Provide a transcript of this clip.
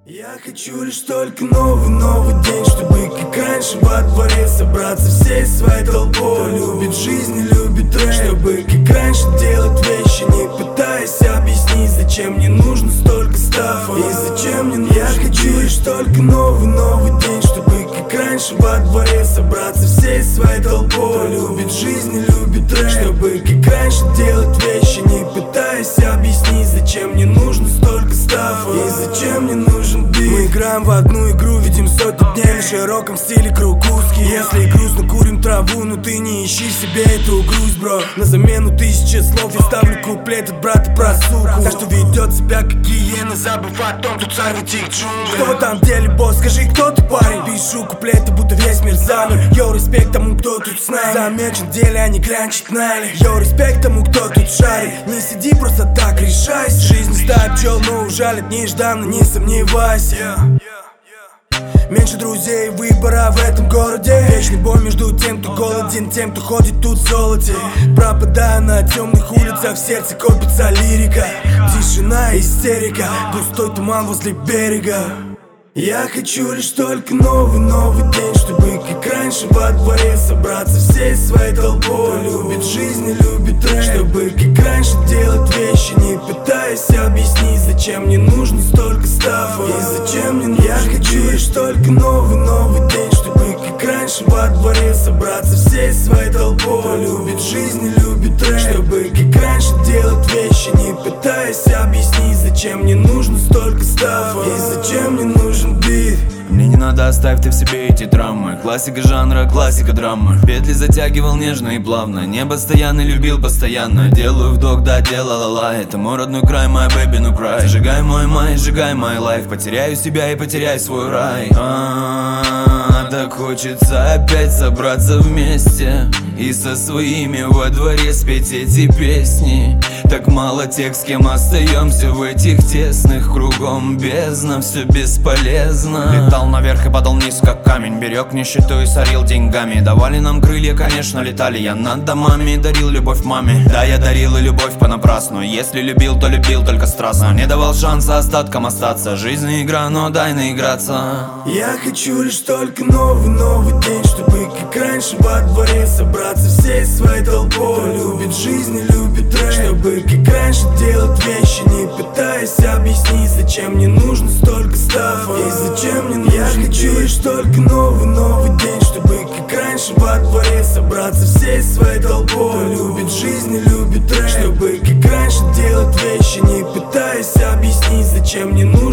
Я хочу лишь только новый день, чтобы как раньше во дворе собраться всей своей толпой. Любит жизнь и любит рэп, чтобы как раньше делать вещи, не пытаясь объяснить, зачем мне нужно столько стафа и зачем мне нужно. Я хочу лишь только новый день, чтобы как раньше во дворе собраться всей своей толпой. Любит жизнь и любит рэп, чтобы как раньше делать вещи, не пытаясь объяснить, зачем мне нужно столько стафа и зачем мне нужен бит. Мы играем в одну игру, видим сотни дней в широком стиле круг узкий. Если грустно, курим траву, но ты не ищи себе эту грусть, бро. На замену тысячи слов я ставлю куплет от брата про суку, та, что ведет себя как гиена, забыв о том, кто царь в этих джунглях. Кто в этом деле босс, скажи, кто ты, парень? Пишу куплеты, будто весь мир замер. Йоу, респект тому, кто тут с нами. Замечен в деле, а не клянчит нали. Йоу, респект тому, кто тут шарит. Не сиди просто так, решайся. Жизнь стая пчел, но ужалит нежданно, не сомневайся. Меньше друзей, выбора в этом городе. Вечный бой между тем, кто голоден, тем, кто ходит тут в золоте. Пропадая на темных улицах, в сердце копится лирика. Тишина, истерика, густой туман возле берега. Я хочу лишь только новый день, чтобы как раньше во дворе собраться всей своей толпой. Любит жизнь и любит рэп, чтобы как раньше делать вещи, не пытаясь объяснить, зачем мне нужно столько стафа и зачем мне нужен. Я хочу лишь только новый день, чтобы как раньше во дворе собраться всей своей толпой. Любит жизнь и любит рэп, чтобы как раньше делать вещи, не пытаясь объяснить, зачем мне нужно столько стафа и зачем мне нужен бит. Мне не надо, оставь ты в себе эти травмы. Классика жанра, классика драмы. Петли затягивал нежно и плавно. Не постоянно любил постоянно. Делаю вдох, да, делала ла. Это мой родной край, my baby, no cry. Сжигай мой май, сжигай my life. Потеряю себя и потеряю свой рай. Так хочется опять собраться вместе и со своими во дворе спеть эти песни. Так мало тех, с кем остаемся в этих тесных. Кругом бездна, все бесполезно. Летал наверх и падал вниз, как камень. Берег нищету и сорил деньгами. Давали нам крылья, конечно, летали. Я над домами дарил любовь маме. Да, я дарил и любовь понапрасну. Если любил, то любил только страстно. Не давал шанса остаткам остаться. Жизнь игра, но дай наиграться. Я хочу лишь только новый день, чтобы как раньше во дворе собраться всей своей толпой. Любит жизнь и любит рэп, чтобы как раньше делать вещи, не пытаясь объяснить, зачем мне нужно столько стафа и зачем мне нужен. Я хочу лишь только новый день, чтобы как раньше во дворе собраться всей своей толпой. Любит жизнь и любит рэп, чтобы как раньше делать вещи, не пытаясь объяснить, зачем мне нужно